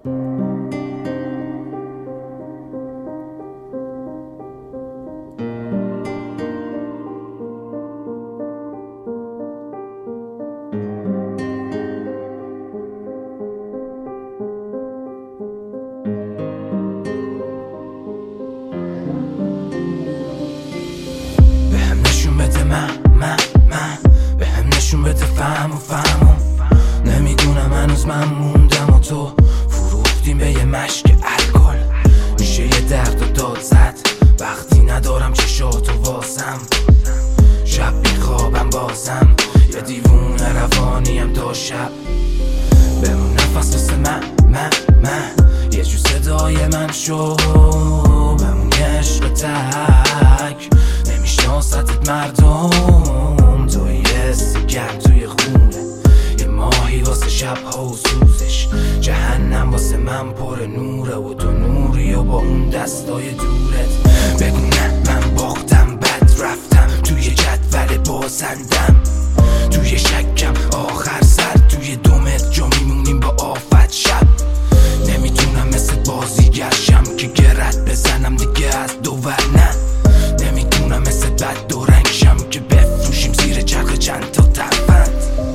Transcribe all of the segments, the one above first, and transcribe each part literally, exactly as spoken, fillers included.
من من من به هم نشون بده فهم و فهمو نمیدونم هنوز من موندم و تو فروختیم به یه مشک الکل. میشه یه درد و داد زد وقتی ندارم چشاتو واسم. شب بیخوابم بازم یه دیوونه روانیم تا شب. بمون نفس واسه من من من یه جو صدای من شو. بمون یه عشق تک نمیشناستت مردم. تو یه حس گرم توی خونه یه ماهی واسه شبها و سوزش. جهنم واسه من پر نوره و تو نوری و با اون دستای دورت. بگو نه من باختم بد رفتم توی جدول بازندم. توی شکم آخر سر توی دومت جا میمونیم با آفت شب. نمیتونم مثل بازیگرشم که گرد بزنم دیگه از دوور. نه نمیتونم مثل بد دو رنگ شم که بفروشیم زیر چرخ چند تا تفند.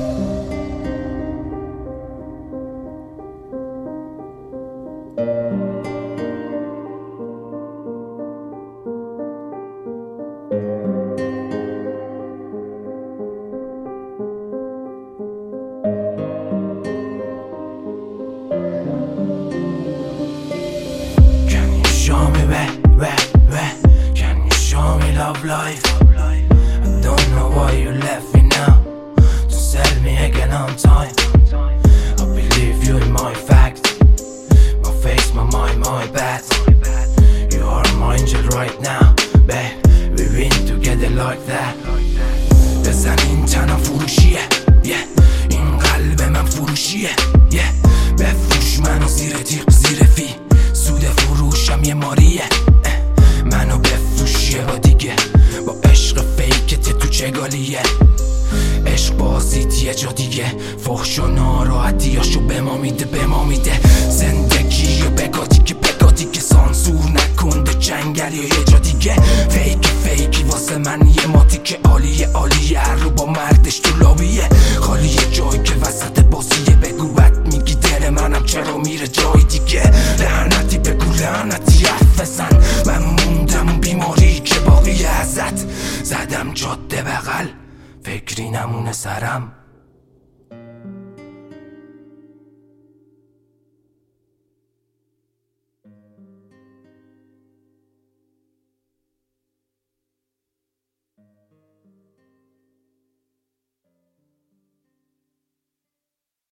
Can you show me where, where, where? Can you show me love life? I don't know why you left me now. Don't sell me again on time. I believe you in my fact. My face, my mind, my bad. You are my angel right now, babe. We win together like that. بزن این تنم فروشیه yeah. این قلب من فروشیه yeah. بفروش منو زیر تیغ زیر فی. سود فروشم یه ماریه. منو بفروش یه با دیگه با عشق فیکت تو چگالیه. عشق بازیت یه جا دیگه. فحش و ناراحتیاشو به ما میده به ما میده. زندگی و بگاتی که بگاتی که سانسور نکنده جنگل یا یه جا دیگه. فیک فیکی واسه من یه ماتی که عالیه عالیه. رو با مردش تو لابیه خالیه جایی که وسط بازیه. بگو بد میگی دل منم چرا میره جای دیگه. لعنتی بگو لعنتی حرف بزن. من موندم اون بیماری که باقیه ازت. زدم جاده بغل فکری نمونه سرم.